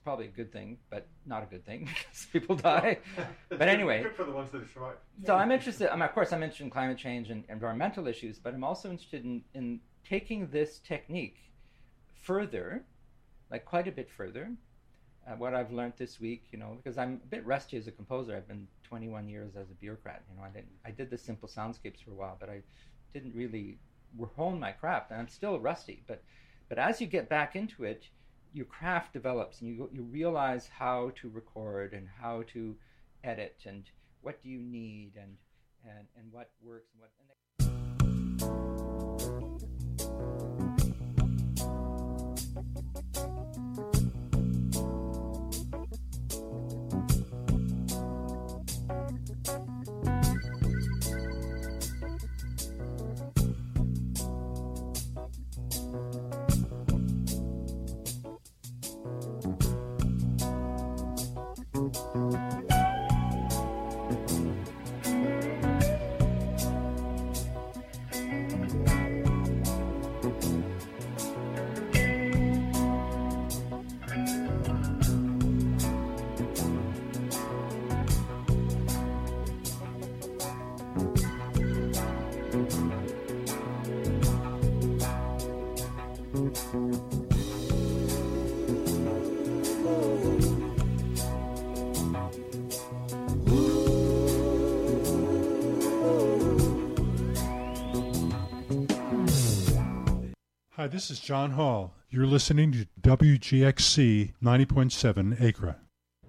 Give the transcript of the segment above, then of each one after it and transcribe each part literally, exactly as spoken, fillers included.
probably a good thing, but not a good thing because people die. But anyway, good for the ones that have survived. So I'm interested. I'm, of course, I'm interested in climate change and environmental issues, but I'm also interested in, in taking this technique further, like quite a bit further. Uh, what I've learned this week, you know, because I'm a bit rusty as a composer. I've been twenty-one years as a bureaucrat. You know, I didn't. I did the simple soundscapes for a while, but I didn't really hone my craft, and I'm still rusty. But but as you get back into it, your craft develops, and you you realize how to record and how to edit and what do you need and and and what works and what. And Hi, this is John Hall. You're listening to W G X C ninety point seven Acra.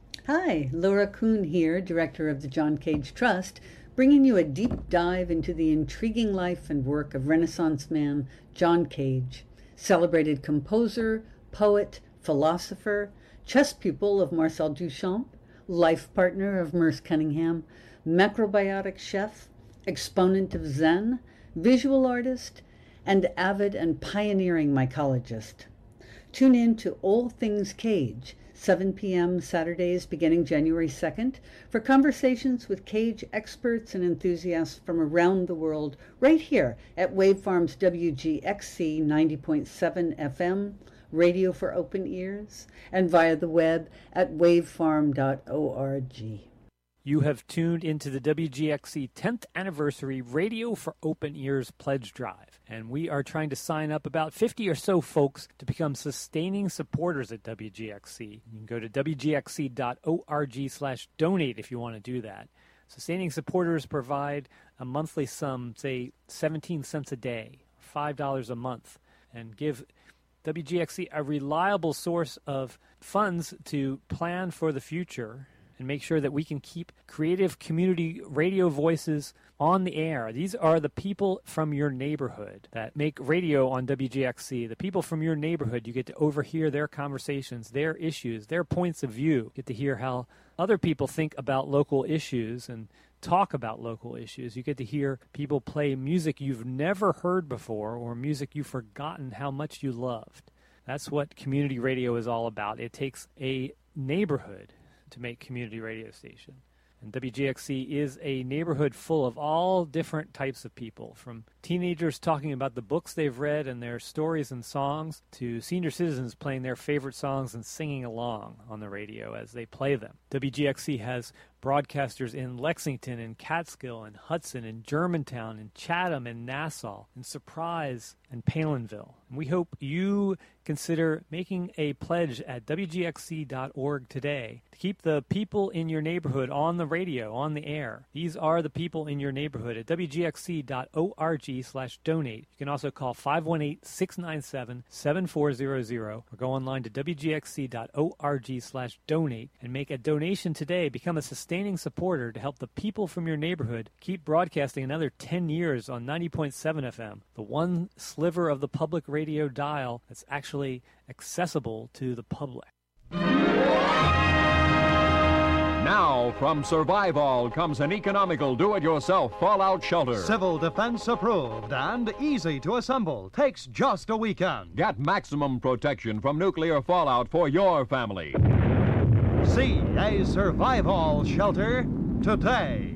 Hi, Laura Kuhn here, Director of the John Cage Trust, bringing you a deep dive into the intriguing life and work of Renaissance man John Cage, celebrated composer, poet, philosopher, chess pupil of Marcel Duchamp, life partner of Merce Cunningham, macrobiotic chef, exponent of Zen, visual artist, and avid and pioneering mycologist. Tune in to All Things Cage, seven p.m. Saturdays beginning January second, for conversations with Cage experts and enthusiasts from around the world, right here at Wavefarm's W G X C ninety point seven F M, radio for open ears, and via the web at wavefarm dot org. You have tuned into the W G X C tenth Anniversary Radio for Open Ears Pledge Drive, and we are trying to sign up about fifty or so folks to become sustaining supporters at W G X C. You can go to w g x c dot org slash donate if you want to do that. Sustaining supporters provide a monthly sum, say seventeen cents a day, five dollars a month, and give W G X C a reliable source of funds to plan for the future and make sure that we can keep creative community radio voices on the air. These are the people from your neighborhood that make radio on W G X C. The people from your neighborhood, you get to overhear their conversations, their issues, their points of view. You get to hear how other people think about local issues and talk about local issues. You get to hear people play music you've never heard before or music you've forgotten how much you loved. That's what community radio is all about. It takes a neighborhood to make community radio station. And W G X C is a neighborhood full of all different types of people, from teenagers talking about the books they've read and their stories and songs, to senior citizens playing their favorite songs and singing along on the radio as they play them. W G X C has broadcasters in Lexington and Catskill and Hudson and Germantown and Chatham and Nassau and Surprise and Palinville. And we hope you consider making a pledge at w g x c dot org today to keep the people in your neighborhood on the radio, on the air. These are the people in your neighborhood at w g x c dot org slash donate. You can also call five one eight, six nine seven, seven four zero zero or go online to w g x c dot org slash donate and make a donation today. Become a sustaining supporter to help the people from your neighborhood keep broadcasting another ten years on ninety point seven F M, the one sliver of the public radio dial that's actually accessible to the public. Now, from Survival comes an economical do-it-yourself fallout shelter. Civil defense approved and easy to assemble. Takes just a weekend. Get maximum protection from nuclear fallout for your family. See a Survival shelter today.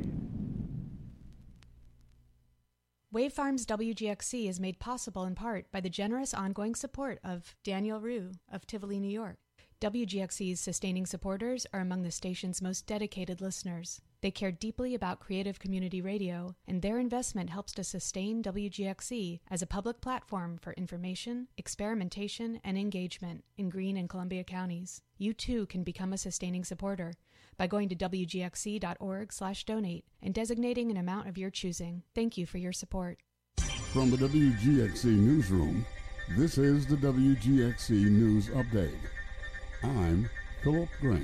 Wavefarm's W G X C is made possible in part by the generous ongoing support of Daniel Rue of Tivoli, New York. W G X C's sustaining supporters are among the station's most dedicated listeners. They care deeply about creative community radio, and their investment helps to sustain W G X C as a public platform for information, experimentation, and engagement in Greene and Columbia counties. You too can become a sustaining supporter by going to W G X C dot org slash donate and designating an amount of your choosing. Thank you for your support. From the W G X C newsroom, this is the W G X C News Update. I'm Philip Grant.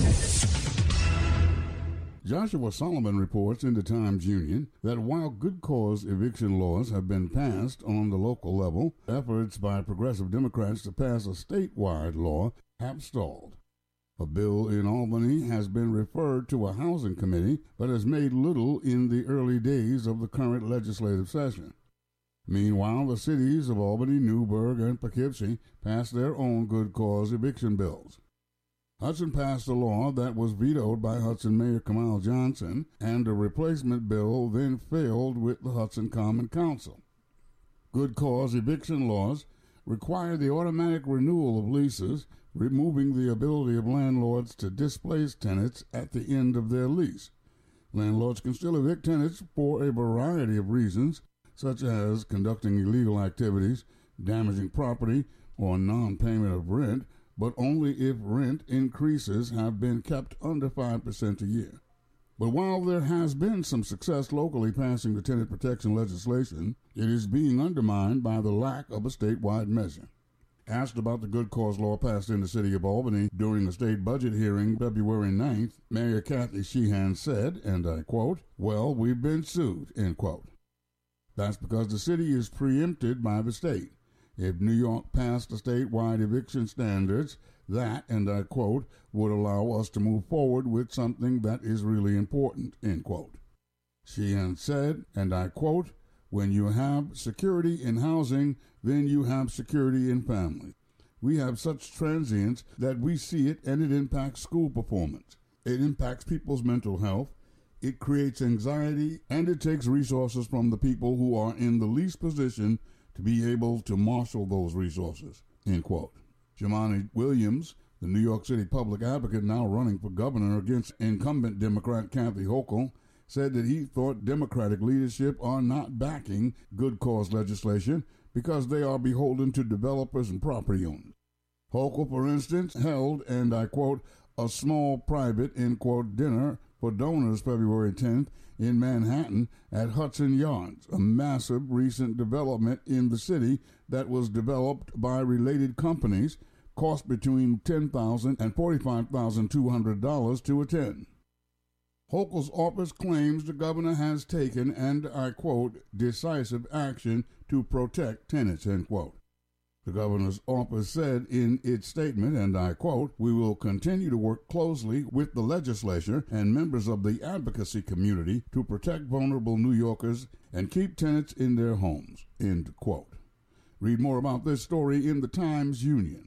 Joshua Solomon reports in the Times-Union that while good cause eviction laws have been passed on the local level, efforts by progressive Democrats to pass a statewide law have stalled. A bill in Albany has been referred to a housing committee, but has made little in the early days of the current legislative session. Meanwhile, the cities of Albany, Newburgh, and Poughkeepsie passed their own good cause eviction bills. Hudson passed a law that was vetoed by Hudson Mayor Kamal Johnson, and a replacement bill then failed with the Hudson Common Council. Good cause eviction laws require the automatic renewal of leases, removing the ability of landlords to displace tenants at the end of their lease. Landlords can still evict tenants for a variety of reasons, such as conducting illegal activities, damaging property, or non-payment of rent, but only if rent increases have been kept under five percent a year. But while there has been some success locally passing the tenant protection legislation, it is being undermined by the lack of a statewide measure. Asked about the good cause law passed in the city of Albany during the state budget hearing February ninth, Mayor Kathy Sheehan said, and I quote, "Well, we've been sued," end quote. That's because the city is preempted by the state. If New York passed the statewide eviction standards, that, and I quote, would allow us to move forward with something that is really important, end quote. Sheehan said, and I quote, "When you have security in housing, then you have security in families. We have such transients that we see it, and it impacts school performance. It impacts people's mental health. It creates anxiety, and it takes resources from the people who are in the least position to be able to marshal those resources," end quote. Jumaane Williams, the New York City public advocate now running for governor against incumbent Democrat Kathy Hochul, said that he thought Democratic leadership are not backing good cause legislation because they are beholden to developers and property owners. Hochul, for instance, held, and I quote, "a small private," end quote, dinner for donors February tenth in Manhattan at Hudson Yards, a massive recent development in the city that was developed by related companies, cost between ten thousand dollars and forty-five thousand two hundred dollars to attend. Hochul's office claims the governor has taken, and I quote, "decisive action to protect tenants," end quote. The governor's office said in its statement, and I quote, "We will continue to work closely with the legislature and members of the advocacy community to protect vulnerable New Yorkers and keep tenants in their homes," end quote. Read more about this story in the Times-Union.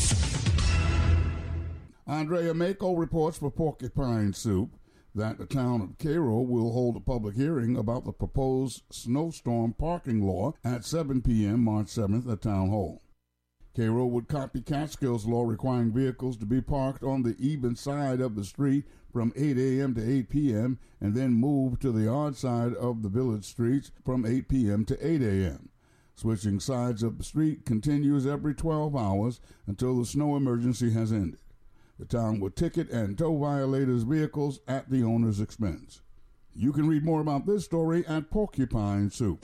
Andrea Mako reports for Porcupine Soup that the town of Cairo will hold a public hearing about the proposed snowstorm parking law at seven p.m. March seventh at Town Hall. Cairo would copy Catskill's law requiring vehicles to be parked on the even side of the street from eight a.m. to eight p.m. and then move to the odd side of the village streets from eight p.m. to eight a.m. Switching sides of the street continues every twelve hours until the snow emergency has ended. The town will ticket and tow violators' vehicles at the owner's expense. You can read more about this story at Porcupine Soup.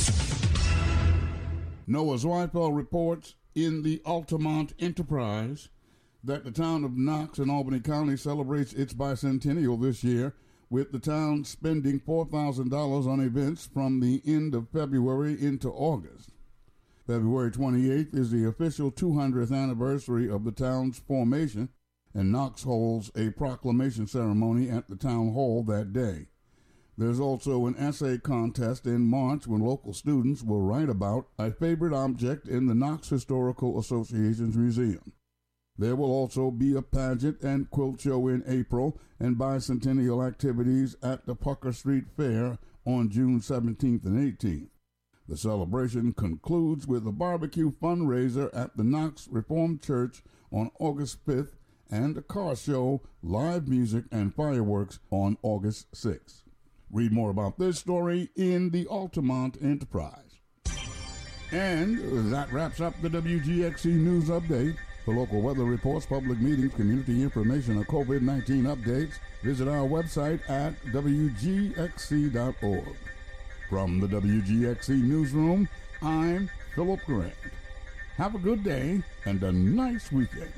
Noah Zweifel reports in the Altamont Enterprise that the town of Knox in Albany County celebrates its bicentennial this year, with the town spending four thousand dollars on events from the end of February into August. February twenty-eighth is the official two hundredth anniversary of the town's formation, and Knox holds a proclamation ceremony at the town hall that day. There's also an essay contest in March when local students will write about a favorite object in the Knox Historical Association's museum. There will also be a pageant and quilt show in April and bicentennial activities at the Pucker Street Fair on June seventeenth and eighteenth. The celebration concludes with a barbecue fundraiser at the Knox Reformed Church on August fifth and a car show, live music, and fireworks on August sixth. Read more about this story in the Altamont Enterprise. And that wraps up the W G X C News Update. For local weather reports, public meetings, community information, and COVID nineteen updates, visit our website at W G X C dot org. From the W G X C Newsroom, I'm Philip Grant. Have a good day and a nice weekend.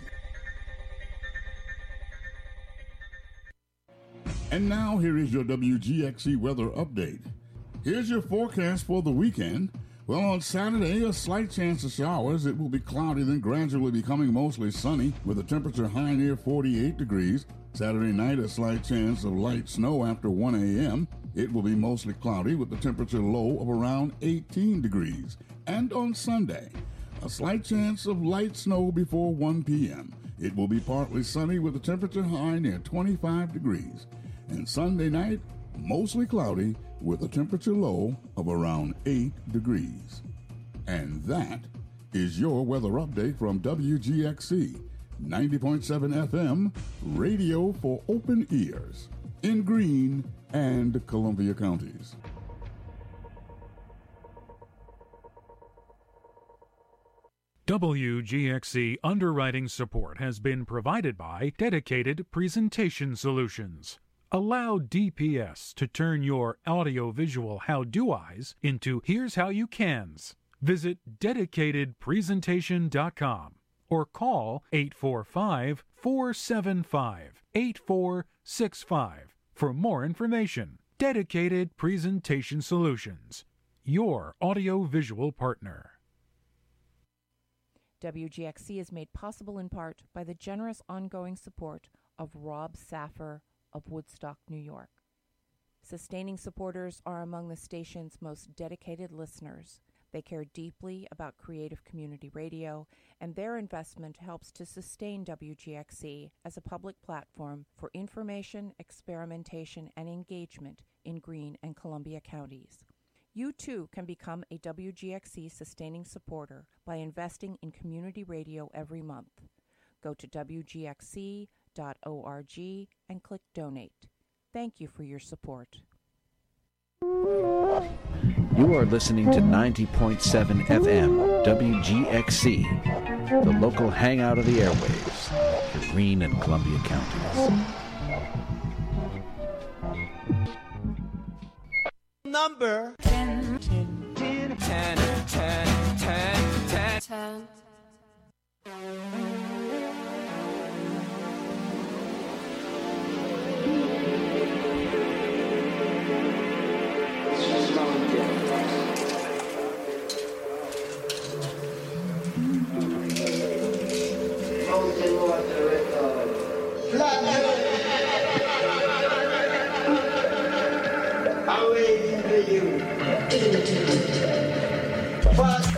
And now here is your W G X C weather update. Here's your forecast for the weekend. Well, on Saturday, a slight chance of showers. It will be cloudy, then gradually becoming mostly sunny with a temperature high near forty-eight degrees. Saturday night, a slight chance of light snow after one a.m. It will be mostly cloudy with a temperature low of around eighteen degrees. And on Sunday, a slight chance of light snow before one p.m. It will be partly sunny with a temperature high near twenty-five degrees. And Sunday night, mostly cloudy with a temperature low of around eight degrees. And that is your weather update from W G X C, ninety point seven F M, radio for open ears, in Greene and Columbia counties. W G X C underwriting support has been provided by Dedicated Presentation Solutions. Allow D P S to turn your audiovisual how-do-eyes into here's how you cans. Visit dedicated presentation dot com or call eight four five, four seven five, eight four six five for more information. Dedicated Presentation Solutions, your audiovisual partner. W G X C is made possible in part by the generous ongoing support of Rob Saffer of Woodstock, New York. Sustaining supporters are among the station's most dedicated listeners. They care deeply about creative community radio, and their investment helps to sustain W G X C as a public platform for information, experimentation, and engagement in Greene and Columbia counties. You too can become a W G X C sustaining supporter by investing in community radio every month. Go to W G X C dot org and click Donate. Thank you for your support. You are listening to ninety point seven F M W G X C, the local hangout of the airwaves for Greene and Columbia counties. Number ten, ten, ten, ten, ten, ten, ten, ten. I'm waiting for you. But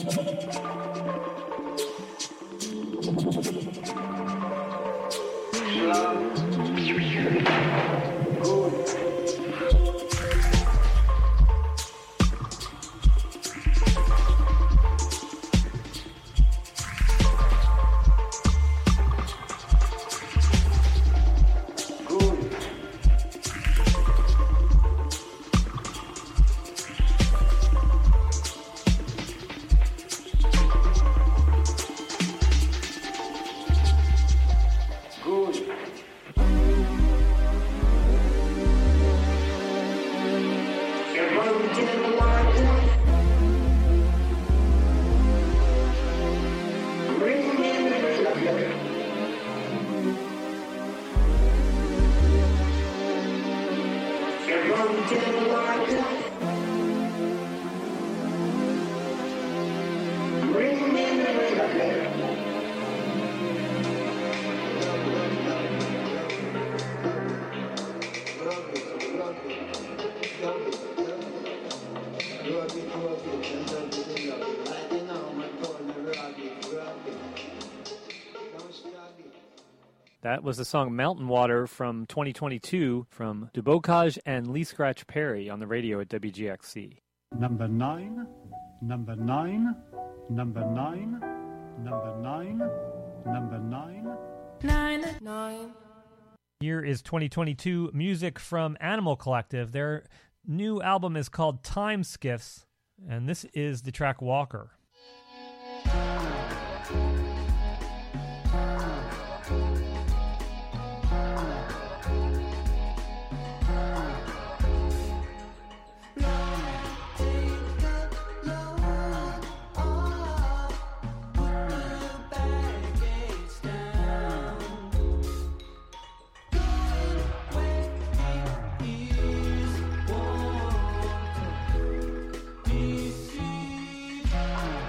That was the song Mountain Water from twenty twenty-two from Dubocage and Lee Scratch Perry on the radio at W G X C. Number nine, number nine, number nine, number nine, number nine. Nine, nine. Here is twenty twenty-two music from Animal Collective. Their new album is called Time Skiffs, and this is the track Walker. Deceive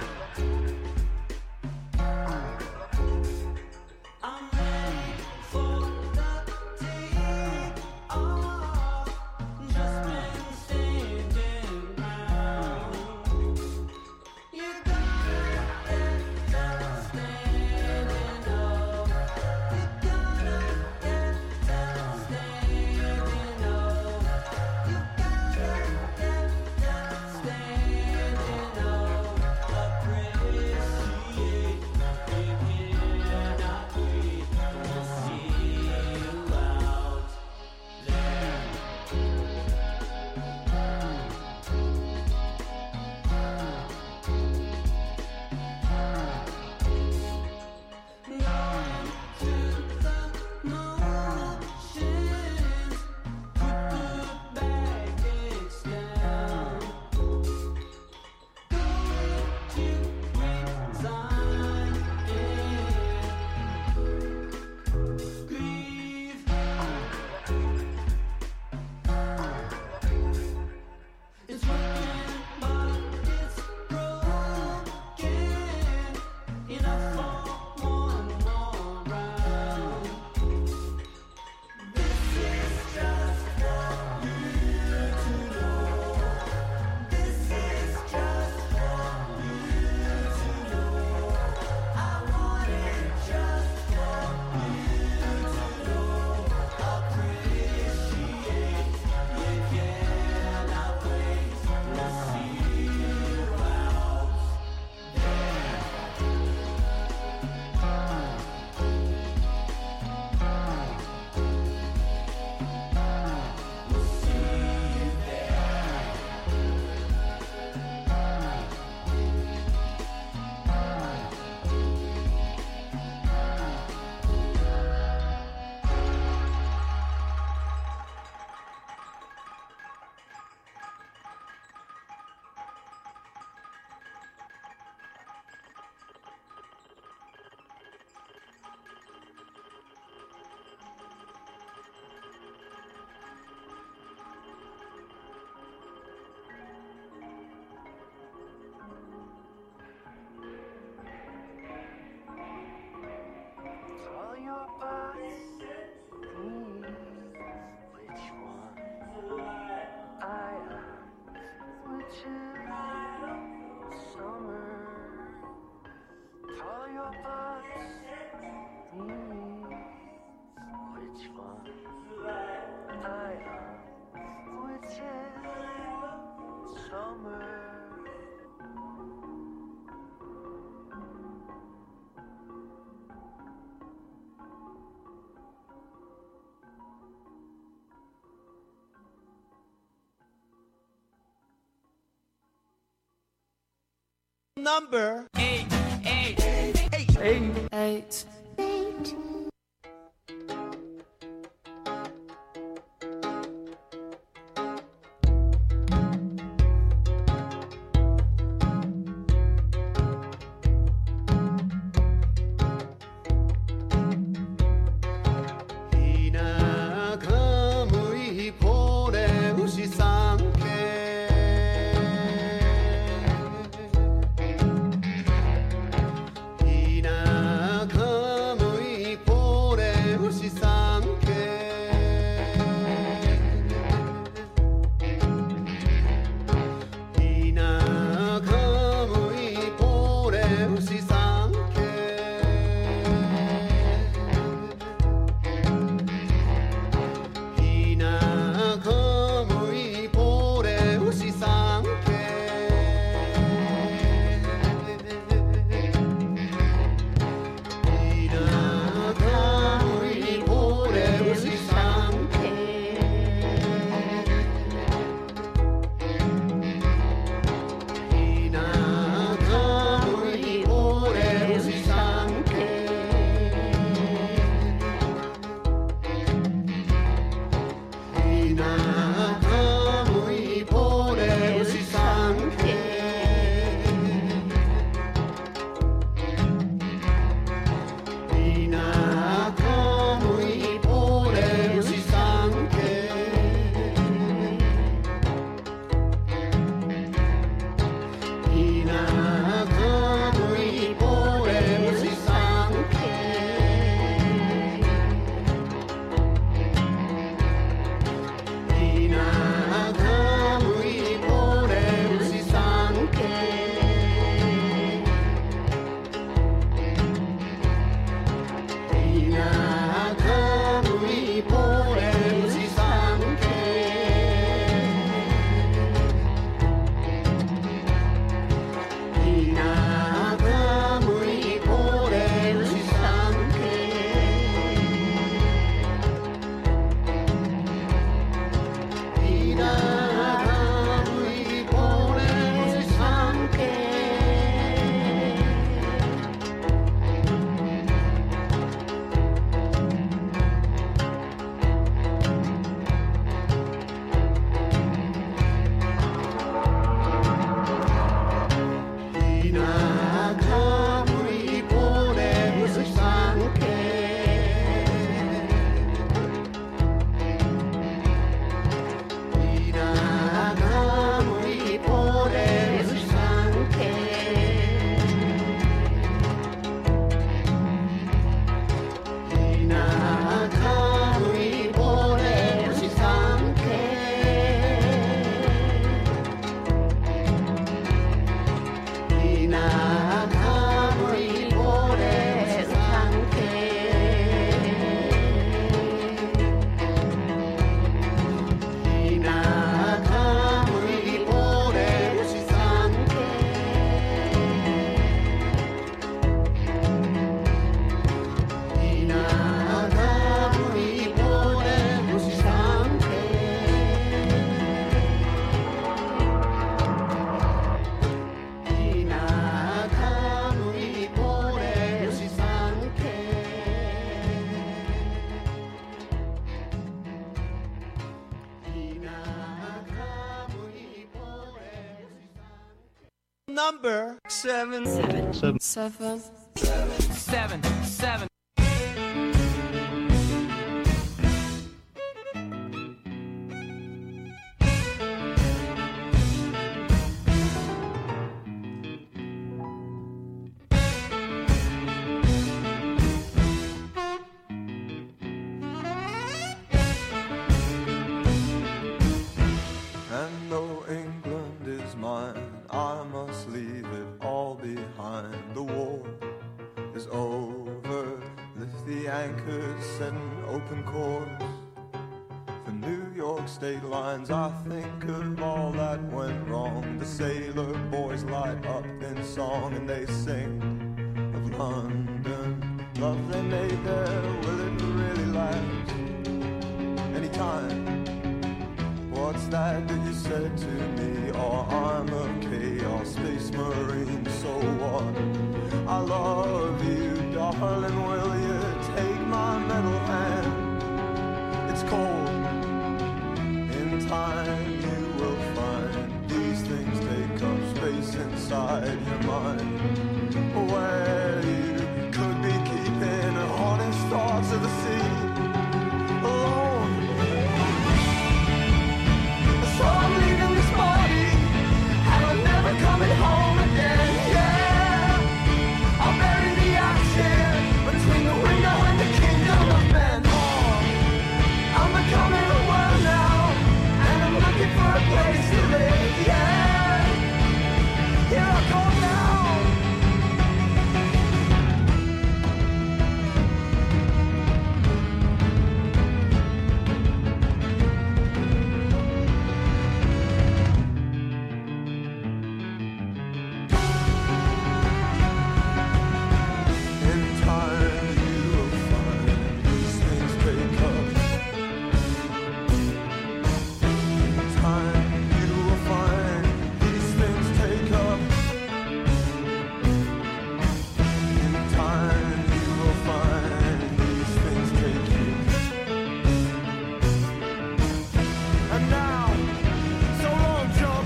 Number eight, eight, eight, eight, eight, eight. eight. Number seven, seven, seven, seven, seven, seven, seven. And though England is mine, I must leave it all behind. The war is over, lift the anchors, set an open course for New York state lines. I think of all that went wrong. The sailor boys light up in song and they sing of London. Love they made there, will it really last? Anytime. What's that that you said to me? Oh, I'm a chaos space marine, so in your mind, where you could be keeping honest thoughts of the sea alone. So I'm leaving this body, and I'm never coming home again, yeah. I'll bury the action between the window and the kingdom of men. Oh, I'm becoming a world now, and I'm looking for a place to live, yeah. Here I come now. In time you will find these things break up. In time you will find these things take up. In time you will find these things take you. And now, so long, jump.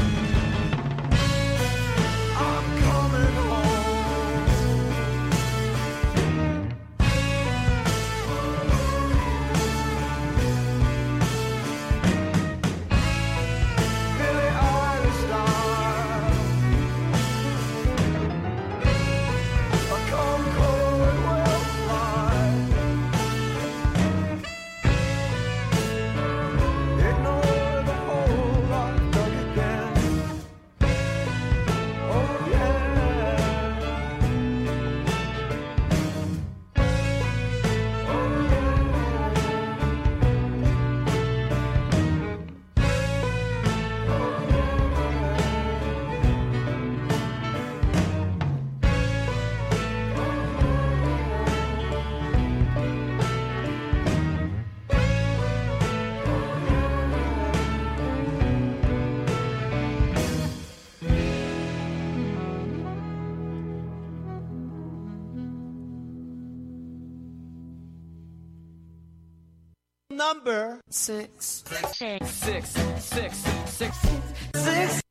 I'm coming home. Billie Eilish style. A Concorde will fly. Ignore the hole I dug again. Oh yeah. Number six. Six. Six. Six. Six. Six.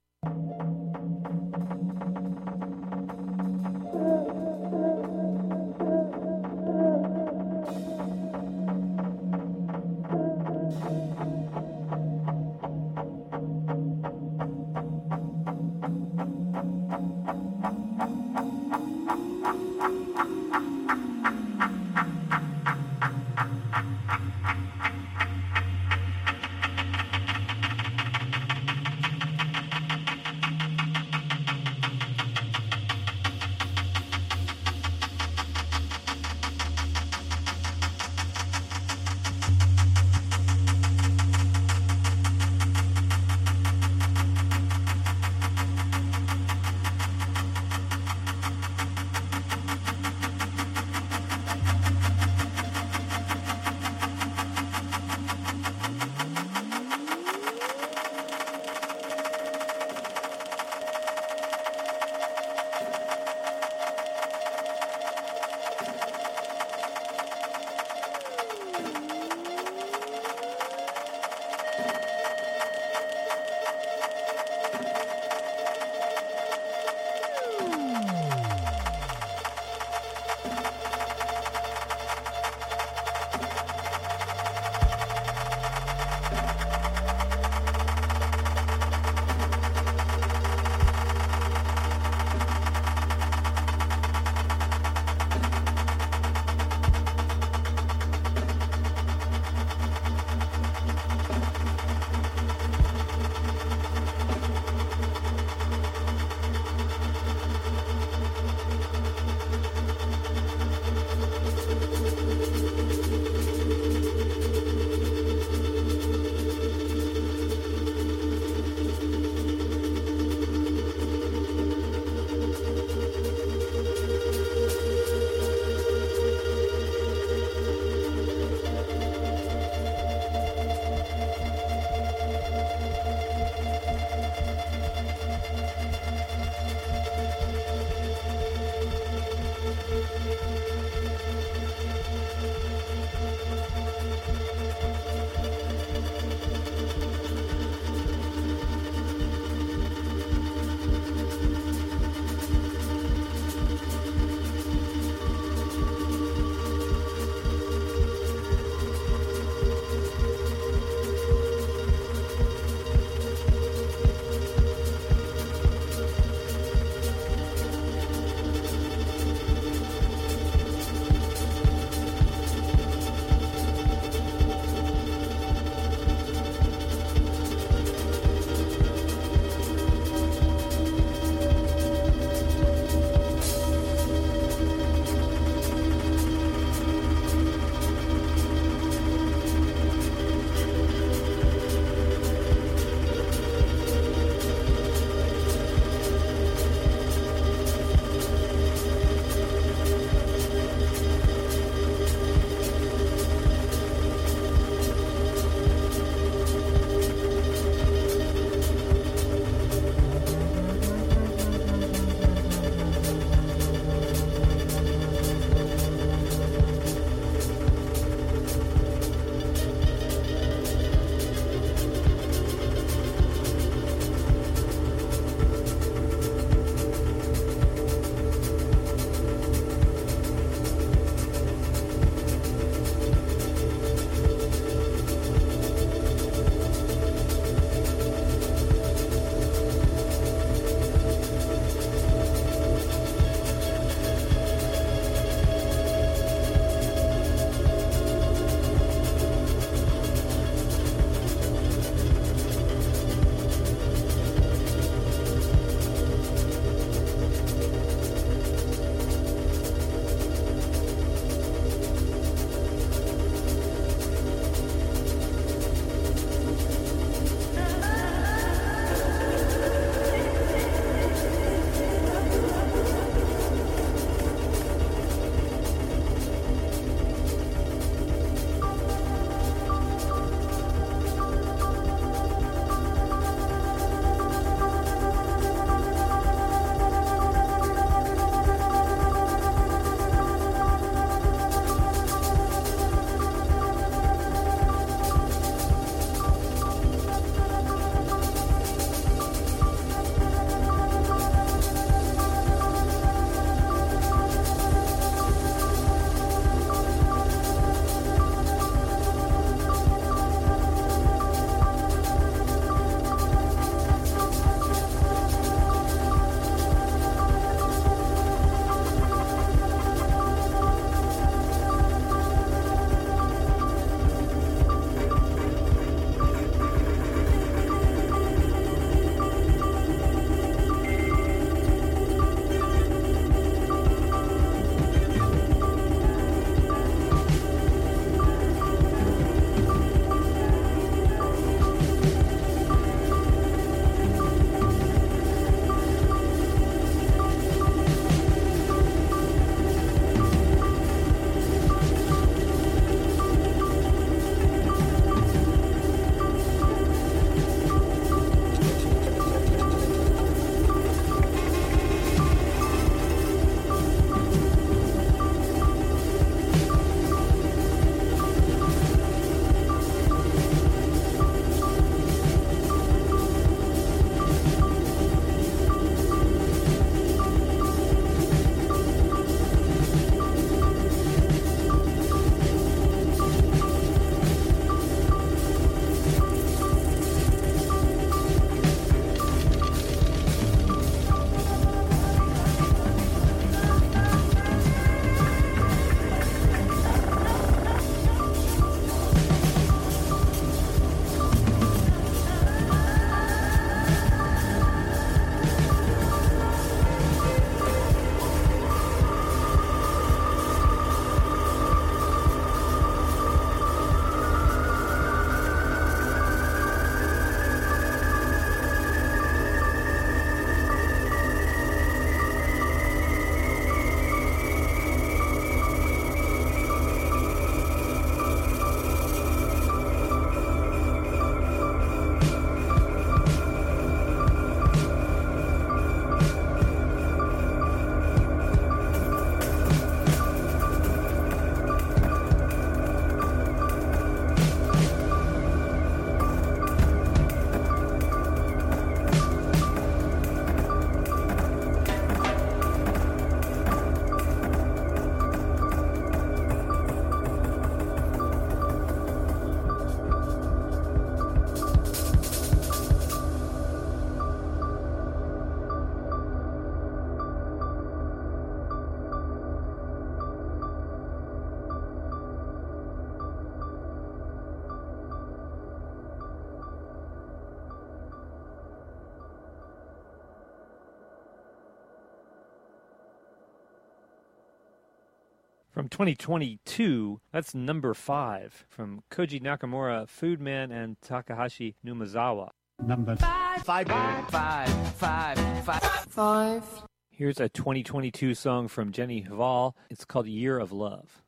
From twenty twenty-two, that's number five from Koji Nakamura, Foodman, and Takahashi Numazawa. Number five, five, five, five, five, five. Here's a twenty twenty-two song from Jenny Hval. It's called Year of Love.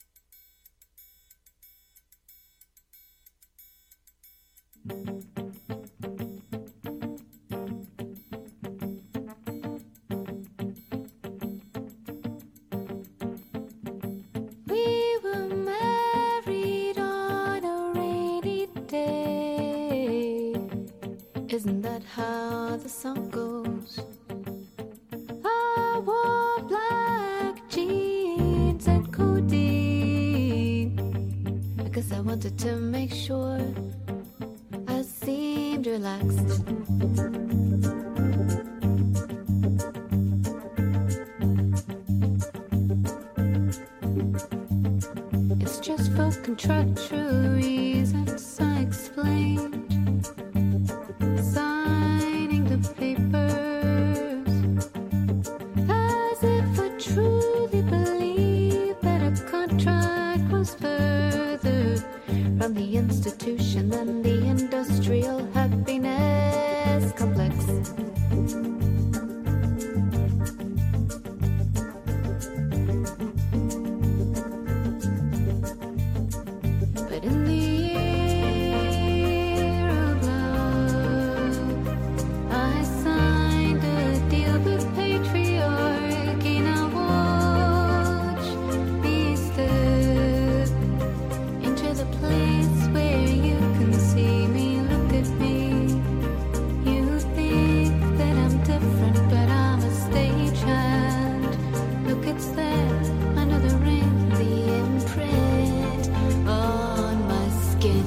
We were married on a rainy day. Isn't that how the song goes? I wore black jeans and codeine because I wanted to make sure I seemed relaxed. It's just for contractual reasons I explained. Signing the papers as if I truly believed that a contract was further from the institution than the industrial happiness complex. But in the year of love, I signed a deal with patriarchy. Now watch me step into the place where you can see me. Look at me. You think that I'm different, but I'm a stagehand. Look, it's there under the ring, the imprint on my skin.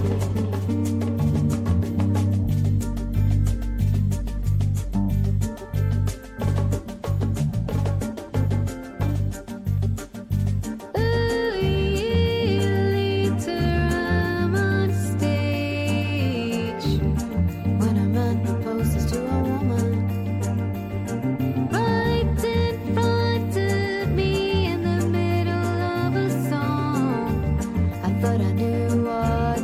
Later I'm on stage when a man proposes to a woman. Right in front of me in the middle of a song. I thought I knew what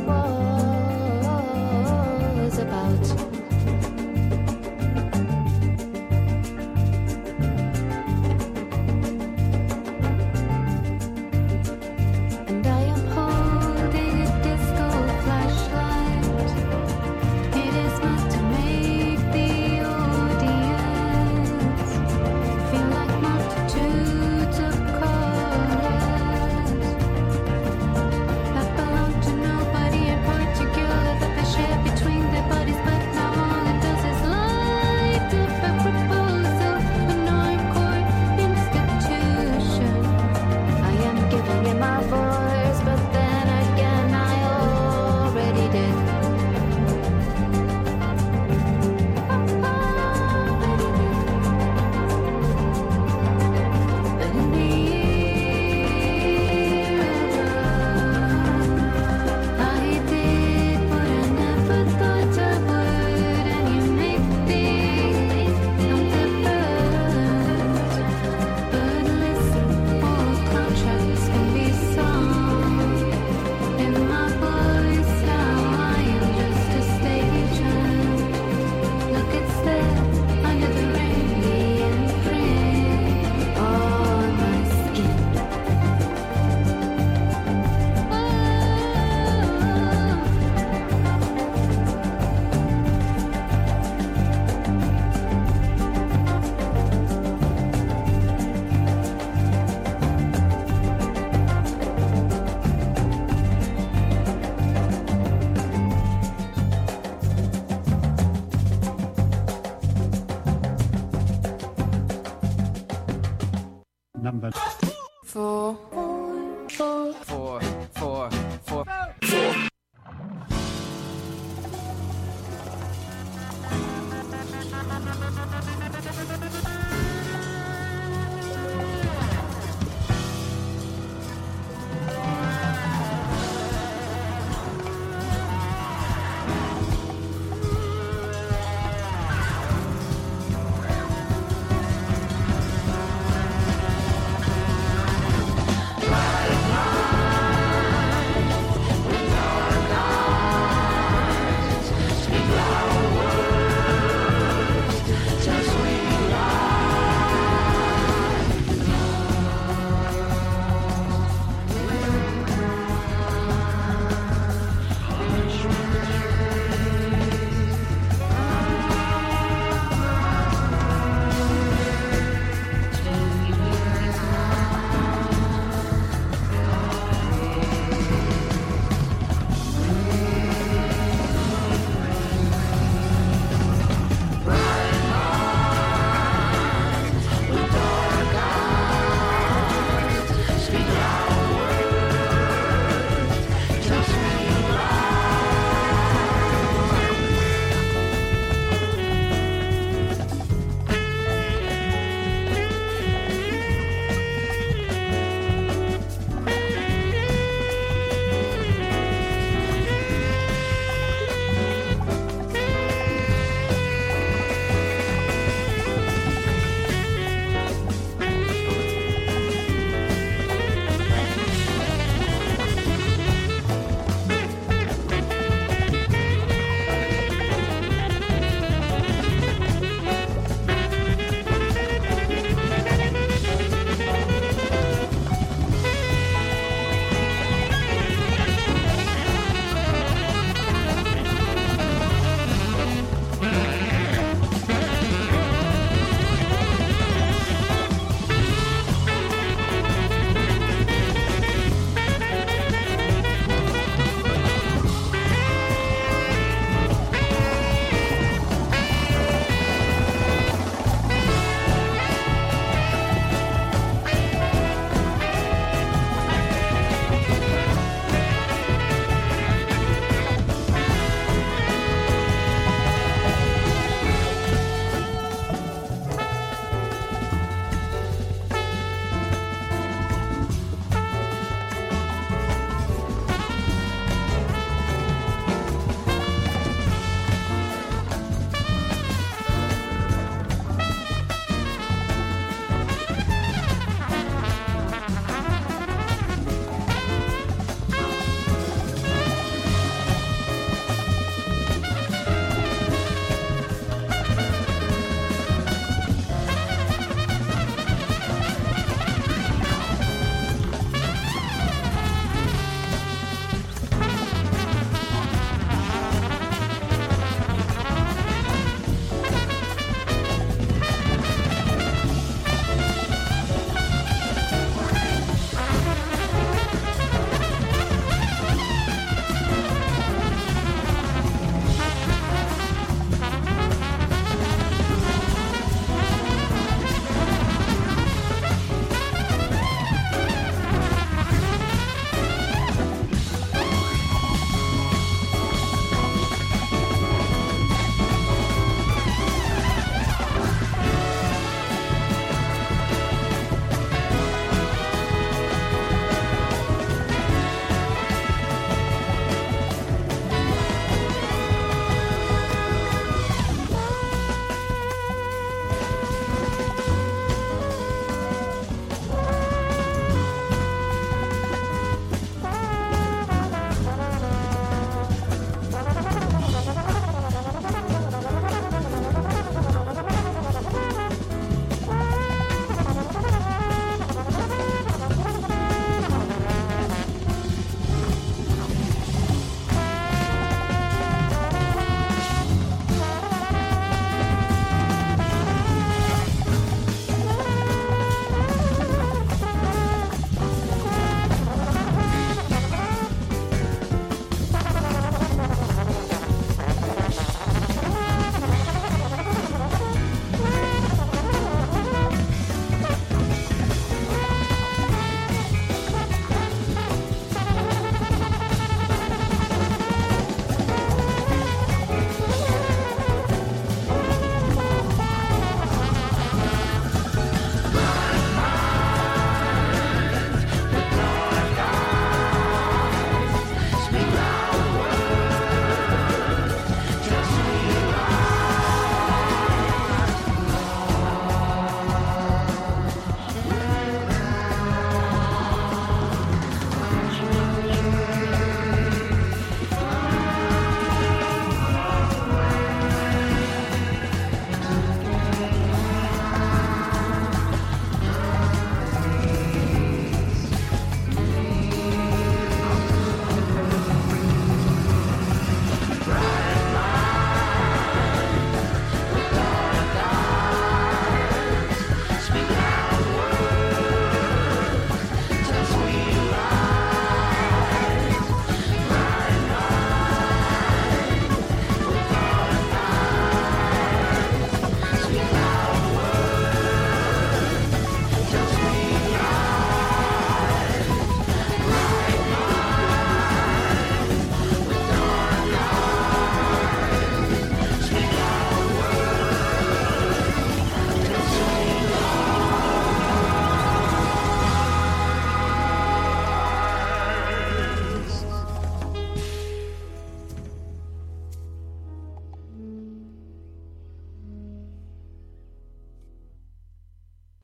was about. And I am holding a disco flashlight. It is meant to make the audience feel like multitudes of colors that belong to nobody in particular, that they share between their bodies, but now all it does is light up a proposal, an encore institution. I am giving it my voice, but then again I already did. But in the year of love, I did what I never thought I would, and you make things I'm different. But listen, all contracts can be sung in my voice. Now I am just a stagehand. Look, it's there under the rain, the imprint on my skin. number Four, four, four, four, four, four. Bye.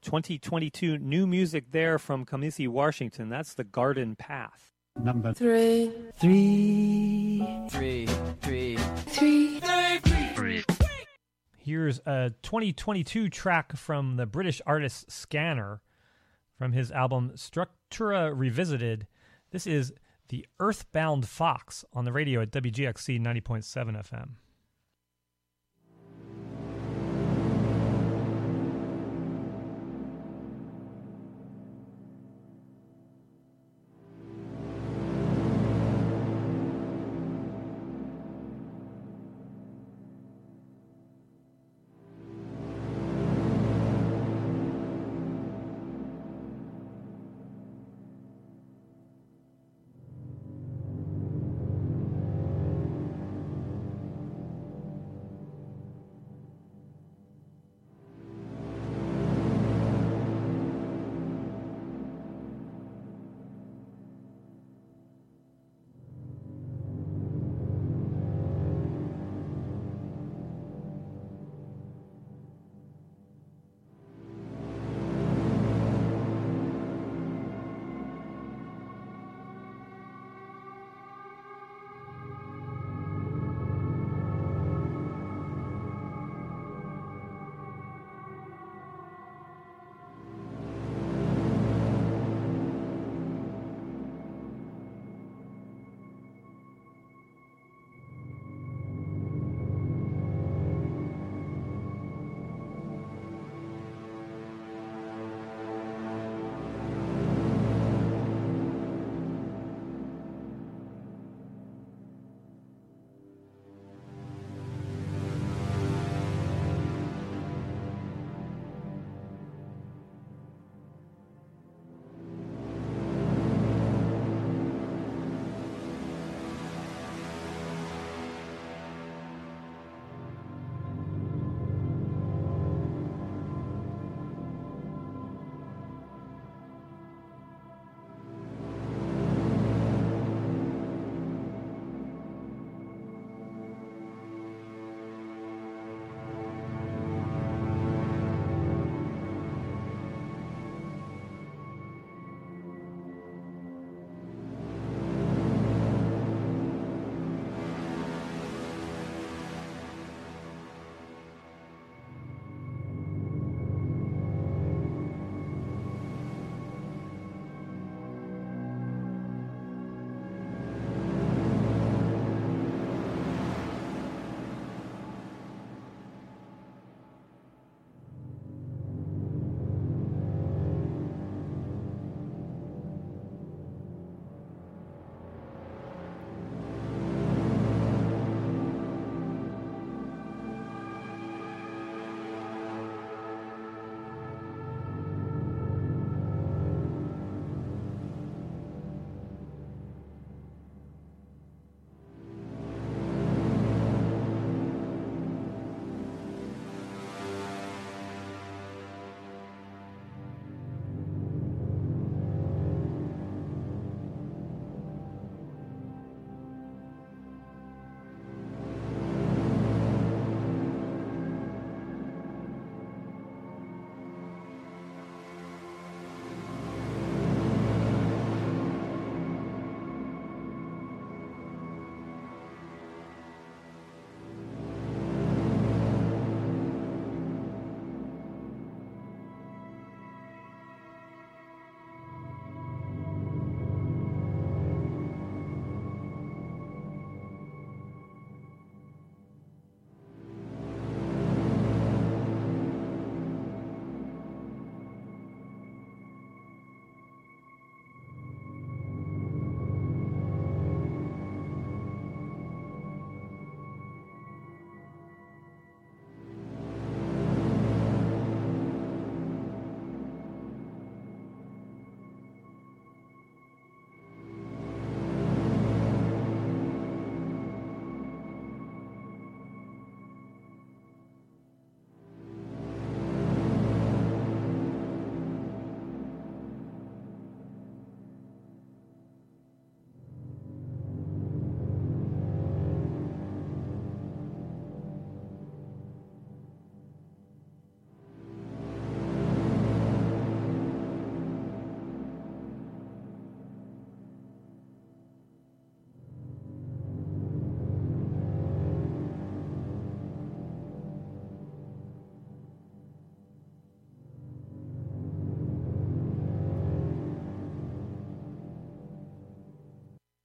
twenty twenty-two new music there from Kamisi Washington. That's The Garden Path. Number Three. Three. Three. Three. Three. Three. Here's a twenty twenty-two track from the British artist Scanner from his album Structura Revisited. This is The Earthbound Fox on the radio at W G X C ninety point seven F M.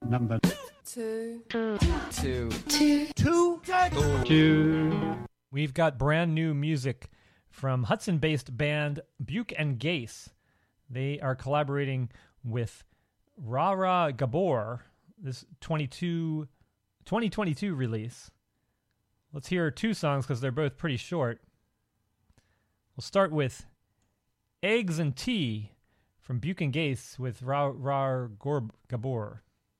Number two, two, two, two, two, two. We've got brand new music from Hudson-based band Buke and Gase. They are collaborating with Rara Gabor, this twenty-two, twenty twenty-two release. Let's hear two songs because they're both pretty short. We'll start with Eggs and Tea from Buke and Gase with Rara Ra Gabor.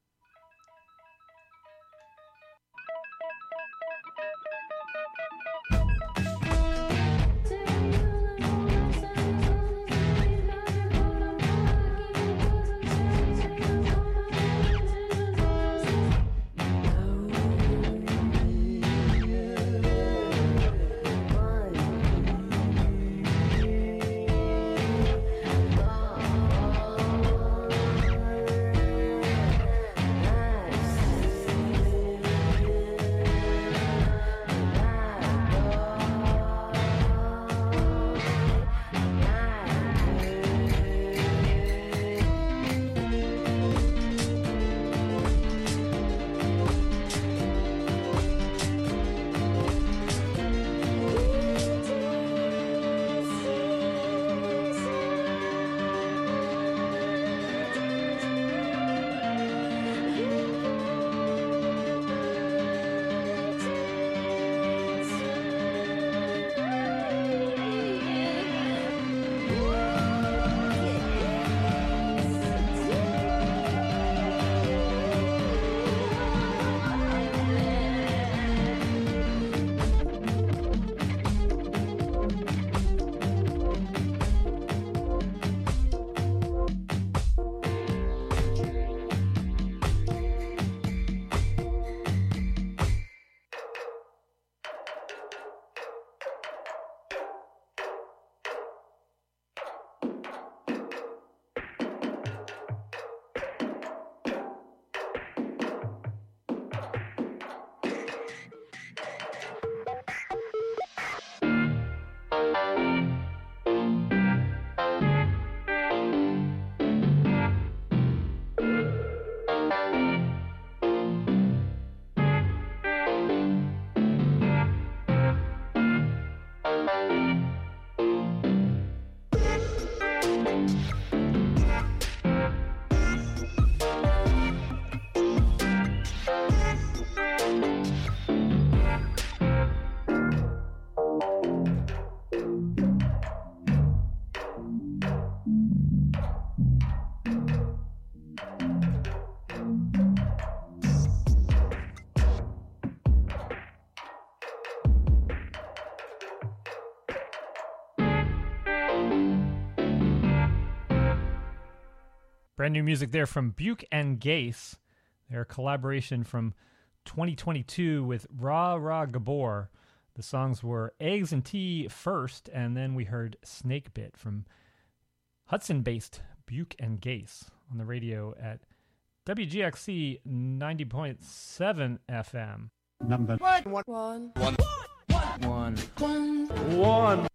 Brand new music there from Buke and Gase. Their collaboration from twenty twenty-two with Ra Ra Gabor. The songs were Eggs and Tea first, and then we heard Snake Bit from Hudson-based Buke and Gase on the radio at W G X C ninety point seven F M. Number one, one, one, one, one, one.